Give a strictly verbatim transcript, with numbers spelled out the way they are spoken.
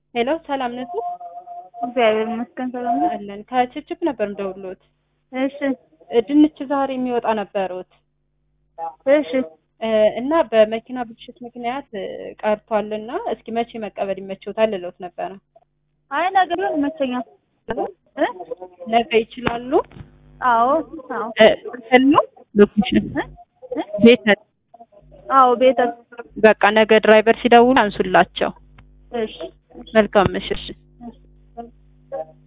ሄሎ ሰላም ነቱ? እግዚአብሔር ይመስገን ሰላም ነው። አለን ከችፕችፕ ነበር እንደውሎት። እሺ ድንች ዛሬ የሚወጣ ነበሩት እሺ እና በመኪና ብልሽት ምክንያት ቀርቷልና እስኪ መቼ መቀበል ይመችዎታል ልሎት ነበረ። አይ ነገ ቢሆን ይመቸኛል። እ ነገ ይችላሉ? አዎ አዎ ሄሎ ሎኬሽን እ ቤት አዎ ቤተ በቃ ነገ ድራይቨር ሲደውል አንሱላቸው። እሺ መልካም ምሽት።